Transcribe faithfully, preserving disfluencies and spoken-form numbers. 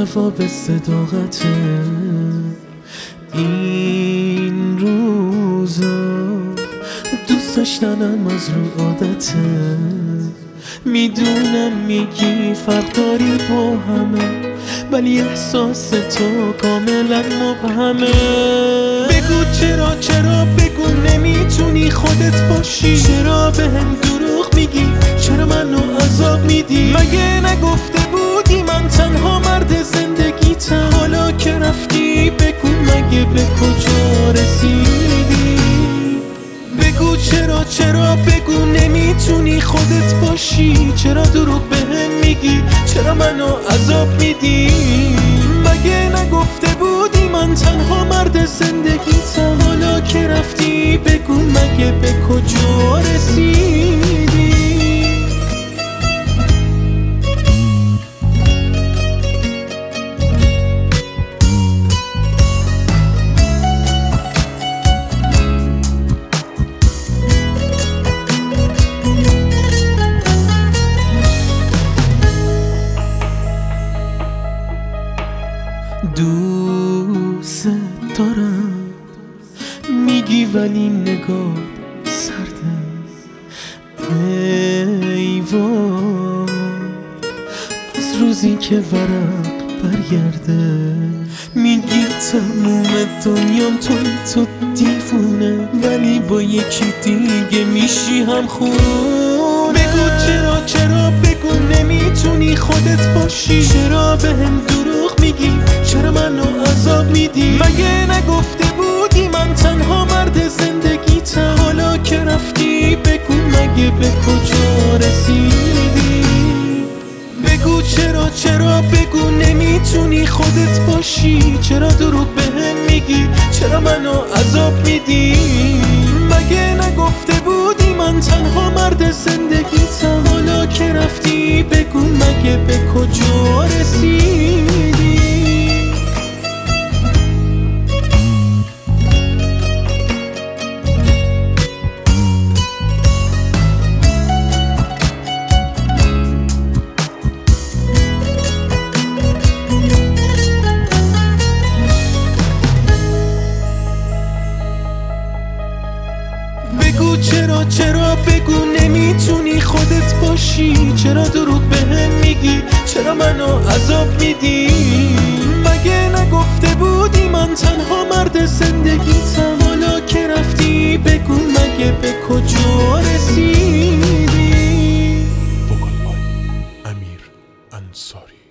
جواب صداقته. این روزا دوست داشتنم از رو عادته. میدونم میگی فرق داری با همه، ولی احساس تو کاملا مبهمه. بگو چرا چرا بگو نمیتونی خودت باشی. چرا به هم دروغ میگی، چرا منو عذاب میدی؟ مگه نگفته بودی من تنها مرد زندگیتم؟ حالا که رفتی بگو مگه به کجا رسیدی؟ بگو چرا چرا بگو نمیتونی خودت باشی. چرا دروغ به هم میگی، چرا منو عذاب میدی؟ مگه نگفته بودی من تنها مرد زندگیتم؟ حالا که رفتی بگو مگه به کجا رسیدی؟ دوست دارم میگی ولی نگاه سرده. ای وای از روزی که ورق برگرده. میگی تموم دنیام توی تو دیوونه، ولی با یکی دیگه میشی هم خون. بگو چرا چرا بگو نمیتونی خودت باشی. چرا به هم دروغ میگی، چرا منو عذاب میدی؟ مگه نگفته بودی من تنها مرد زندگیتم؟ حالا که رفتی بگو مگه به کجا رسیدی؟ بگو چرا چرا بگو نمیتونی خودت باشی. چرا دروغ به هم میگی، چرا منو عذاب میدی؟ مگه نگفته بودی من تنها مرد زندگیتم؟ حالا که رفتی بگو مگه به کجا رسیدی؟ بگو چرا چرا بگو نمیتونی خودت باشی. چرا دروغ به هم میگی، چرا منو عذاب میدی؟ مگه نگفته بودی من تنها مرد زندگیتم؟ حالا که رفتی بگو مگه به کجا رسیدی؟ وکالای امیر انصاری.